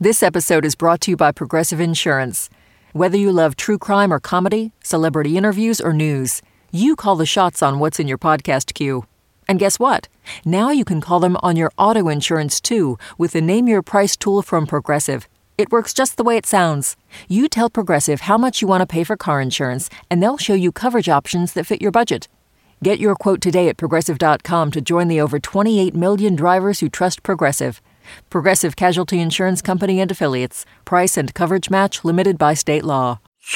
This episode is brought to you by Progressive Insurance. Whether you love true crime or comedy, celebrity interviews or news, you call the shots on what's in your podcast queue. And guess what? Now you can call them on your auto insurance too with the Name Your Price tool from Progressive. It works just the way it sounds. You tell Progressive how much you want to pay for car insurance, and they'll show you coverage options that fit your budget. Get your quote today at Progressive.com to join the over 28 million drivers who trust Progressive. Progressive Casualty Insurance Company and Affiliates. Price and coverage match limited by state law.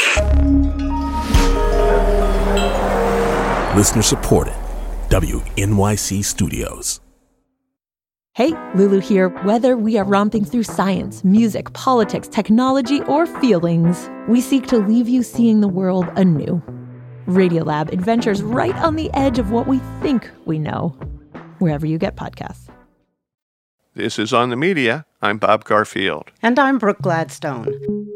Listener supported. WNYC Studios. Hey, Lulu here. Whether we are romping through science, music, politics, technology, or feelings, we seek to leave you seeing the world anew. Radiolab adventures right on the edge of what we think we know, wherever you get podcasts. This is On the Media. I'm Bob Garfield. And I'm Brooke Gladstone.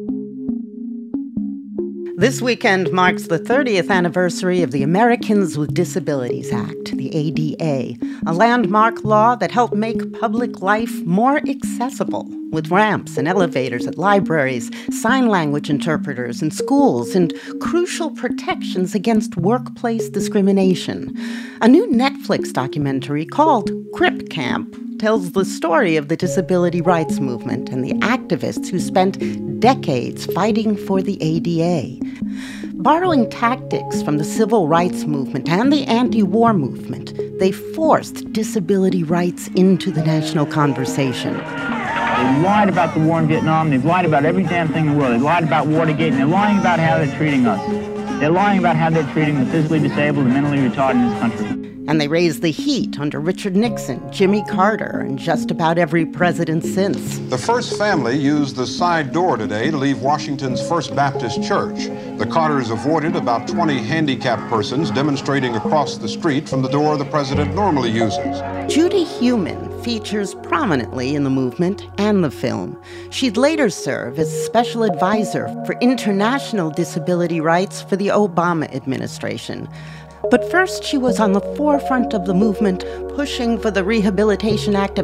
This weekend marks the 30th anniversary of the Americans with Disabilities Act, the ADA, a landmark law that helped make public life more accessible, with ramps and elevators at libraries, sign language interpreters in schools, and crucial protections against workplace discrimination. A new Netflix documentary called Crip Camp tells the story of the disability rights movement and the activists who spent decades fighting for the ADA. Borrowing tactics from the civil rights movement and the anti-war movement, they forced disability rights into the national conversation. They lied about the war in Vietnam. They've lied about every damn thing in the world. They lied about Watergate, and they're lying about how they're treating us. They're lying about how they're treating the physically disabled and mentally retarded in this country. And they raised the heat under Richard Nixon, Jimmy Carter, and just about every president since. The First family used the side door today to leave Washington's First Baptist Church. The Carters avoided about 20 handicapped persons demonstrating across the street from the door the president normally uses. Judy Heumann features prominently in the movement and the film. She'd later serve as special advisor for international disability rights for the Obama administration. But first, she was on the forefront of the movement pushing for the Rehabilitation Act of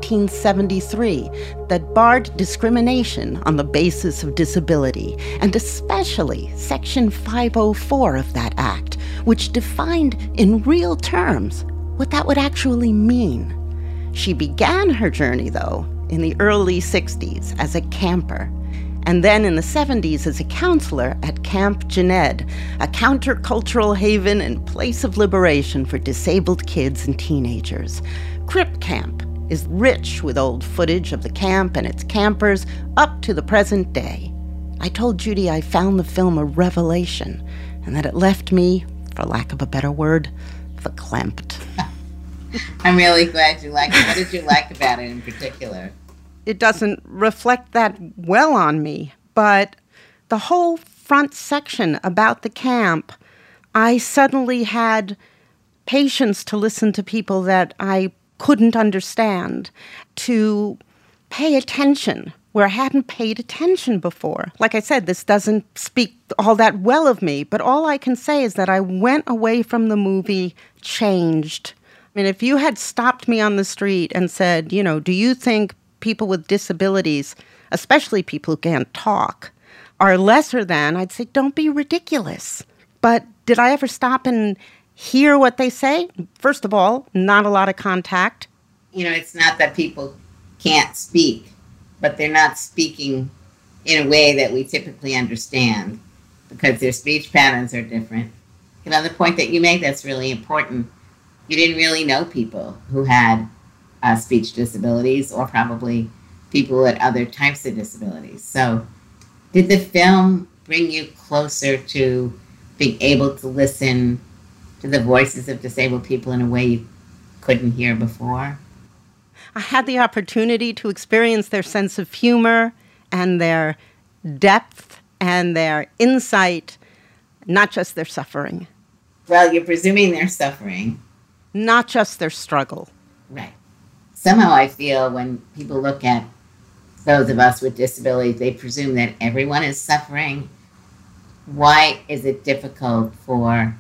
1973 that barred discrimination on the basis of disability, and especially Section 504 of that act, which defined in real terms what that would actually mean. She began her journey, though, in the early 60s as a camper, and then in the 70s as a counselor at Camp Jened, a countercultural haven and place of liberation for disabled kids and teenagers. Crip Camp is rich with old footage of the camp and its campers up to the present day. I told Judy I found the film a revelation, and that it left me, for lack of a better word, verklempt. I'm really glad you liked it. What did you like about it in particular? It doesn't reflect that well on me, but the whole front section about the camp, I suddenly had patience to listen to people that I couldn't understand, to pay attention where I hadn't paid attention before. Like I said, this doesn't speak all that well of me, but all I can say is that I went away from the movie changed. I mean, if you had stopped me on the street and said, do you think people with disabilities, especially people who can't talk, are lesser than, I'd say, don't be ridiculous. But did I ever stop and hear what they say? First of all, not a lot of contact. It's not that people can't speak, but they're not speaking in a way that we typically understand because their speech patterns are different. Another point that you make that's really important, you didn't really know people who had speech disabilities, or probably people with other types of disabilities. So did the film bring you closer to being able to listen to the voices of disabled people in a way you couldn't hear before? I had the opportunity to experience their sense of humor and their depth and their insight, not just their suffering. Well, you're presuming they're suffering. Not just their struggle. Right. Somehow I feel when people look at those of us with disabilities, they presume that everyone is suffering. Why is it difficult for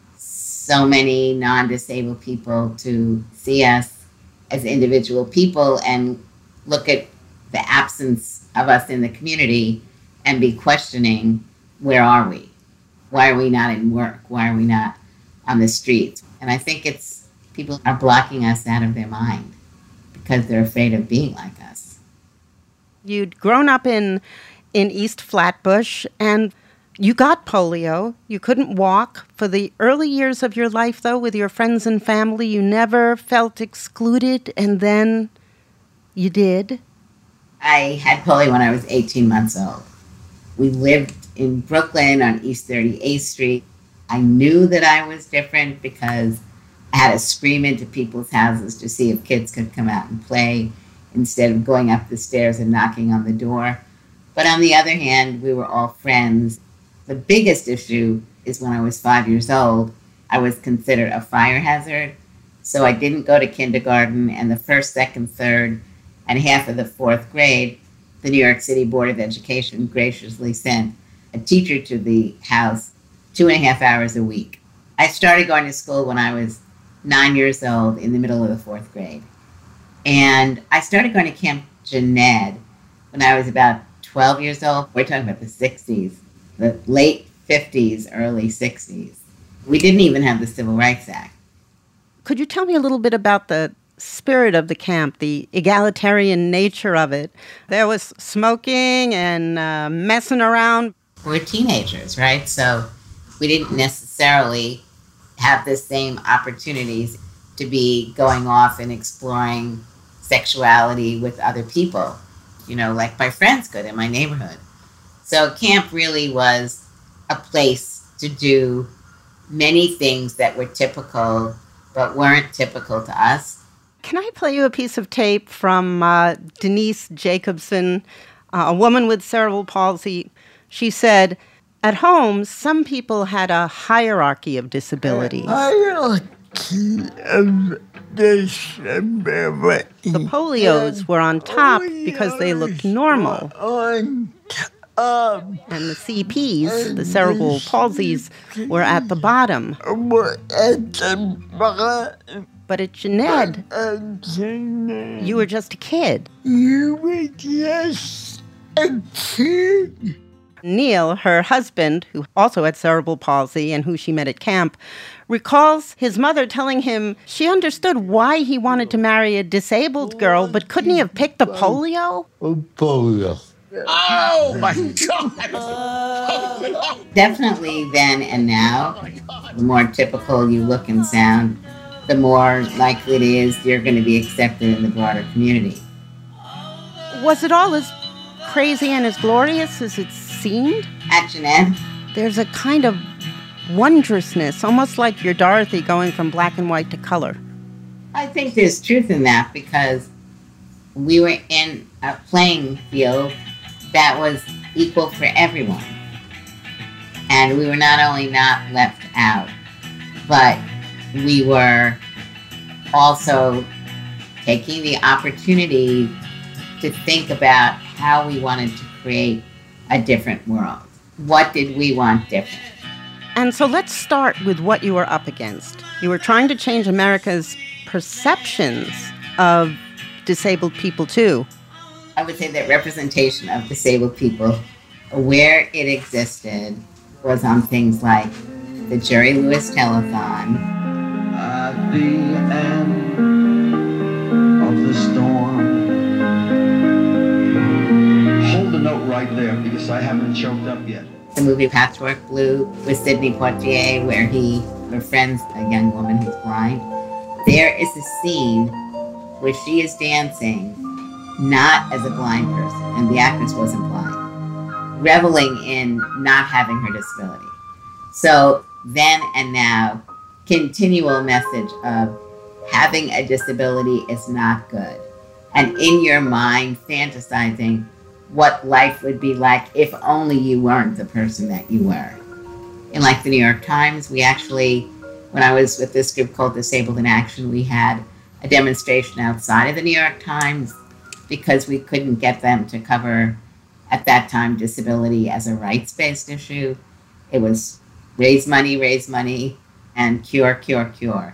so many non-disabled people to see us as individual people and look at the absence of us in the community and be questioning, where are we? Why are we not in work? Why are we not on the streets? And I think it's people are blocking us out of their mind because they're afraid of being like us. You'd grown up in East Flatbush, and you got polio. You couldn't walk. For the early years of your life, though, with your friends and family, you never felt excluded, and then you did. I had polio when I was 18 months old. We lived in Brooklyn on East 38th Street. I knew that I was different because I had to scream into people's houses to see if kids could come out and play instead of going up the stairs and knocking on the door. But on the other hand, we were all friends. The biggest issue is when I was 5 years old, I was considered a fire hazard. So I didn't go to kindergarten, and the first, second, third, and half of the fourth grade, the New York City Board of Education graciously sent a teacher to the house 2.5 hours a week. I started going to school when I was 9 years old, in the middle of the fourth grade. And I started going to Camp Jened when I was about 12 years old. We're talking about the 60s, the late 50s, early 60s. We didn't even have the Civil Rights Act. Could you tell me a little bit about the spirit of the camp, the egalitarian nature of it? There was smoking and messing around. We're teenagers, right? So we didn't necessarily have the same opportunities to be going off and exploring sexuality with other people, like my friends could in my neighborhood. So camp really was a place to do many things that were typical but weren't typical to us. Can I play you a piece of tape from Denise Jacobson, a woman with cerebral palsy? She said, at home, some people had a hierarchy of disabilities. The polios were on top because they looked normal. And the CPs, the cerebral palsies, were at the bottom. But at Jened, you were just a kid. You were just a kid. Neil, her husband, who also had cerebral palsy and who she met at camp, recalls his mother telling him she understood why he wanted to marry a disabled girl, but couldn't he have picked the polio? Polio. Oh, my God. Definitely then and now, the more typical you look and sound, the more likely it is you're going to be accepted in the broader community. Was it all as crazy and as glorious as it seemed? At Jened, there's a kind of wondrousness, almost like you're Dorothy going from black and white to color. I think there's truth in that because we were in a playing field that was equal for everyone. And we were not only not left out, but we were also taking the opportunity to think about how we wanted to create a different world. What did we want different? And so let's start with what you were up against. You were trying to change America's perceptions of disabled people, too. I would say that representation of disabled people, where it existed, was on things like the Jerry Lewis Telethon. At the end of the storm. Hold the note right there because I haven't choked up yet. The movie Patchwork Blue with Sidney Poitier, where he befriends a young woman who's blind. There is a scene where she is dancing not as a blind person, and the actress wasn't blind, reveling in not having her disability. So then and now, continual message of having a disability is not good. And in your mind, fantasizing what life would be like if only you weren't the person that you were. In like the New York Times, we actually, when I was with this group called Disabled in Action, we had a demonstration outside of the New York Times because we couldn't get them to cover, at that time, disability as a rights-based issue. It was raise money, and cure.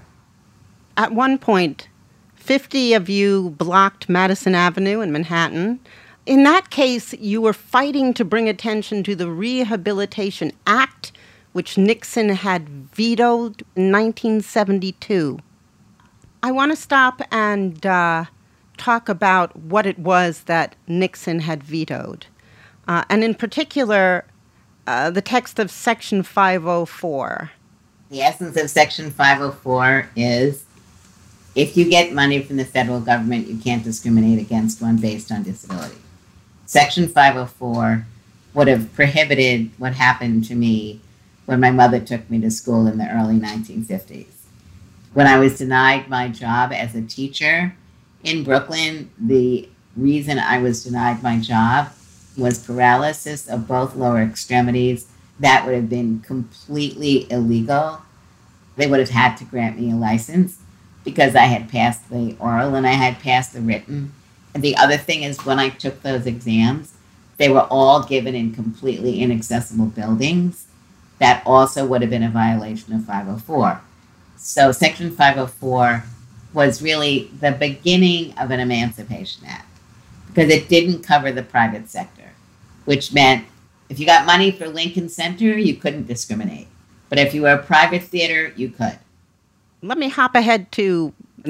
At one point, 50 of you blocked Madison Avenue in Manhattan. In that case, you were fighting to bring attention to the Rehabilitation Act, which Nixon had vetoed in 1972. I want to stop and talk about what it was that Nixon had vetoed. And in particular, the text of Section 504. The essence of Section 504 is if you get money from the federal government, you can't discriminate against one based on disability. Section 504 would have prohibited what happened to me when my mother took me to school in the early 1950s. When I was denied my job as a teacher in Brooklyn, the reason I was denied my job was paralysis of both lower extremities. That would have been completely illegal. They would have had to grant me a license because I had passed the oral and I had passed the written. And the other thing is when I took those exams, they were all given in completely inaccessible buildings. That also would have been a violation of 504. So Section 504 was really the beginning of an Emancipation Act because it didn't cover the private sector, which meant if you got money for Lincoln Center, you couldn't discriminate. But if you were a private theater, you could. Let me hop ahead to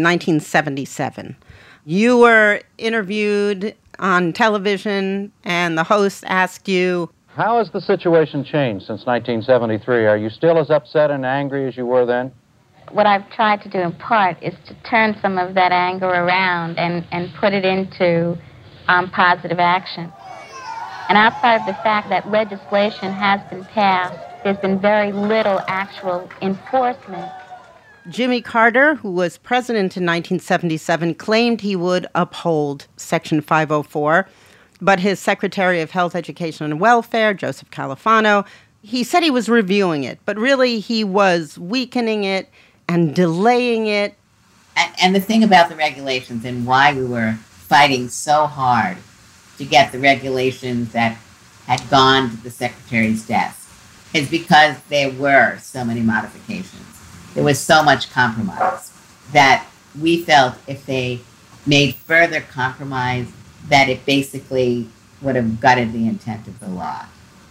1977. You were interviewed on television, and the host asked you, how has the situation changed since 1973? Are you still as upset and angry as you were then? What I've tried to do in part is to turn some of that anger around and put it into positive action. And outside of the fact that legislation has been passed, there's been very little actual enforcement. Jimmy Carter, who was president in 1977, claimed he would uphold Section 504, but his Secretary of Health, Education, and Welfare, Joseph Califano, he said he was reviewing it, but really he was weakening it and delaying it. And the thing about the regulations and why we were fighting so hard to get the regulations that had gone to the Secretary's desk is because there were so many modifications. There was so much compromise that we felt if they made further compromise that it basically would have gutted the intent of the law.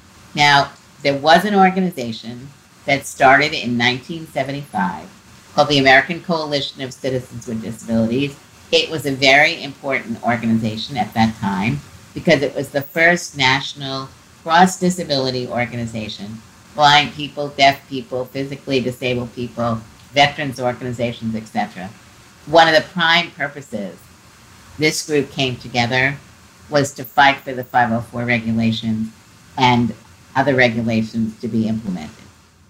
Now, there was an organization that started in 1975 called the American Coalition of Citizens with Disabilities. It was a very important organization at that time because it was the first national cross-disability organization. Blind people, deaf people, physically disabled people, veterans organizations, etc. One of the prime purposes this group came together was to fight for the 504 regulations and other regulations to be implemented.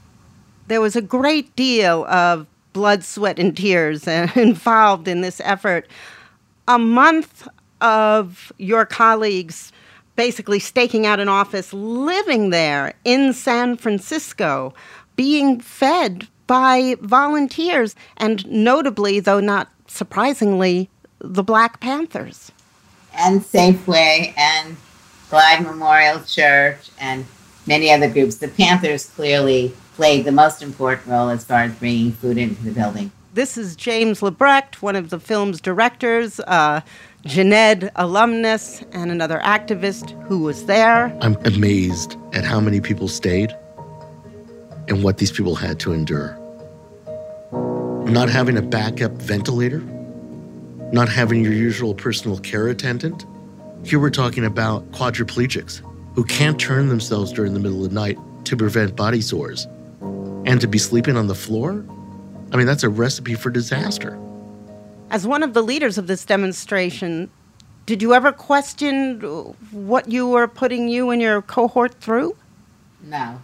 There was a great deal of blood, sweat, and tears involved in this effort. A month of your colleagues basically staking out an office, living there in San Francisco, being fed by volunteers, and notably, though not surprisingly, the Black Panthers. And Safeway and Glide Memorial Church and many other groups. The Panthers clearly played the most important role as far as bringing food into the building. This is James Lebrecht, one of the film's directors, Jened alumnus, and another activist who was there. I'm amazed at how many people stayed and what these people had to endure. Not having a backup ventilator, not having your usual personal care attendant. Here we're talking about quadriplegics who can't turn themselves during the middle of the night to prevent body sores. And to be sleeping on the floor? I mean, that's a recipe for disaster. As one of the leaders of this demonstration, did you ever question what you were putting you and your cohort through? No.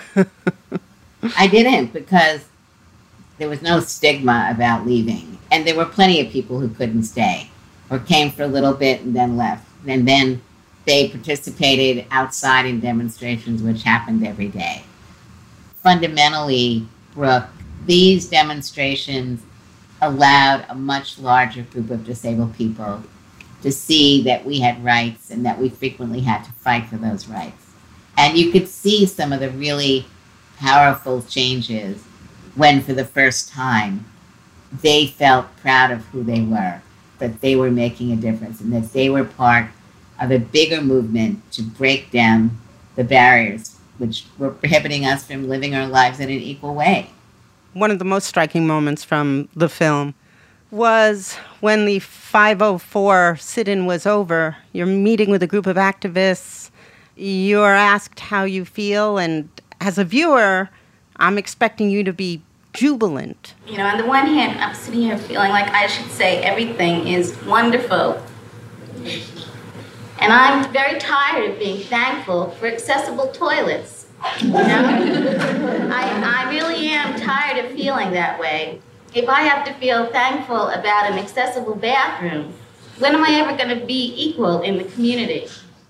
I didn't, because there was no stigma about leaving. And there were plenty of people who couldn't stay or came for a little bit and then left. And then they participated outside in demonstrations, which happened every day. Fundamentally, Brooke, these demonstrations allowed a much larger group of disabled people to see that we had rights and that we frequently had to fight for those rights. And you could see some of the really powerful changes when, for the first time, they felt proud of who they were, that they were making a difference, and that they were part of a bigger movement to break down the barriers which were prohibiting us from living our lives in an equal way. One of the most striking moments from the film was when the 504 sit-in was over. You're meeting with a group of activists. You're asked how you feel, and as a viewer, I'm expecting you to be jubilant. You know, on the one hand, I'm sitting here feeling like I should say everything is wonderful. And I'm very tired of being thankful for accessible toilets. You know? I really am tired of feeling that way. If I have to feel thankful about an accessible bathroom, when am I ever going to be equal in the community?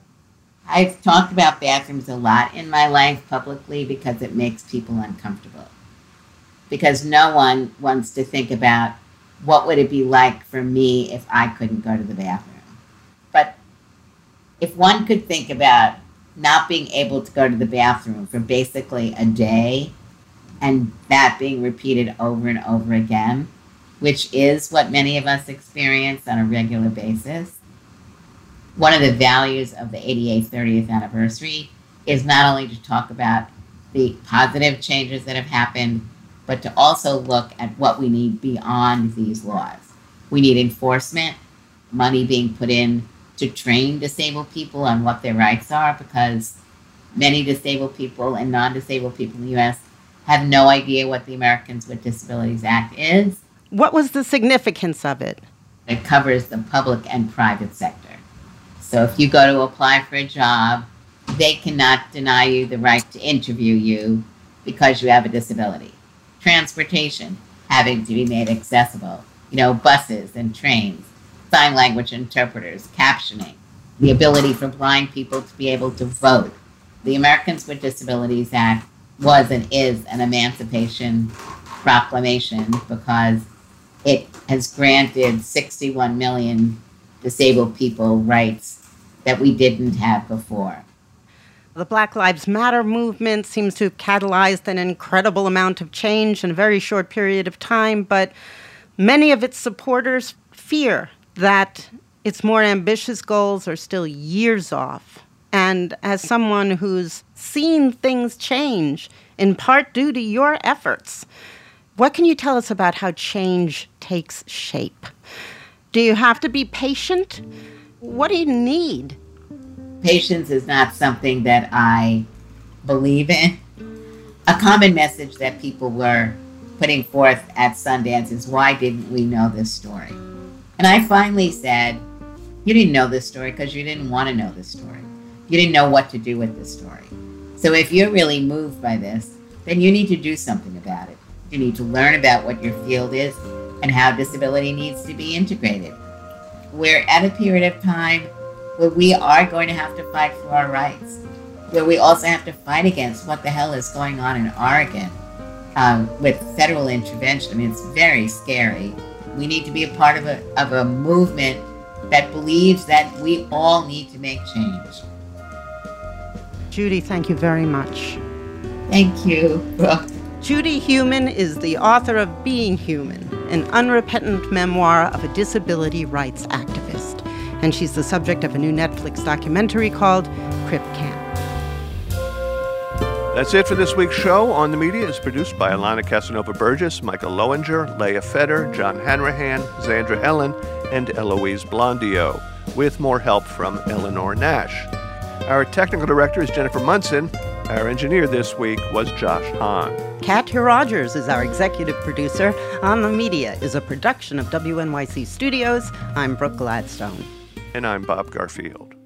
I've talked about bathrooms a lot in my life publicly because it makes people uncomfortable. Because no one wants to think about what would it be like for me if I couldn't go to the bathroom. But if one could think about not being able to go to the bathroom for basically a day, and that being repeated over and over again, which is what many of us experience on a regular basis. One of the values of the 88th, 30th anniversary is not only to talk about the positive changes that have happened, but to also look at what we need beyond these laws. We need enforcement, money being put in to train disabled people on what their rights are, because many disabled people and non-disabled people in the U.S. have no idea what the Americans with Disabilities Act is. What was the significance of it? It covers the public and private sector. So if you go to apply for a job, they cannot deny you the right to interview you because you have a disability. Transportation having to be made accessible. You know, buses and trains, sign language interpreters, captioning, the ability for blind people to be able to vote. The Americans with Disabilities Act was and is an emancipation proclamation because it has granted 61 million disabled people rights that we didn't have before. The Black Lives Matter movement seems to have catalyzed an incredible amount of change in a very short period of time, but many of its supporters fear that its more ambitious goals are still years off. And as someone who's seen things change, in part due to your efforts, what can you tell us about how change takes shape? Do you have to be patient? What do you need? Patience is not something that I believe in. A common message that people were putting forth at Sundance is, why didn't we know this story? And I finally said, you didn't know this story because you didn't want to know this story. You didn't know what to do with this story. So if you're really moved by this, then you need to do something about it. You need to learn about what your field is and how disability needs to be integrated. We're at a period of time where we are going to have to fight for our rights, where we also have to fight against what the hell is going on in Oregon with federal intervention. I mean, it's very scary. We need to be a part of a movement that believes that we all need to make change. Judy, thank you very much. Thank you. Judy Heumann is the author of Being Human, an unrepentant memoir of a disability rights activist. And she's the subject of a new Netflix documentary called Crip Camp. That's it for this week's show. On the Media is produced by Alana Casanova-Burgess, Michael Lowinger, Leah Feder, John Hanrahan, Zandra Helen, and Eloise Blondio, with more help from Eleanor Nash. Our technical director is Jennifer Munson. Our engineer this week was Josh Hahn. Katya Rogers is our executive producer. On the Media is a production of WNYC Studios. I'm Brooke Gladstone. And I'm Bob Garfield.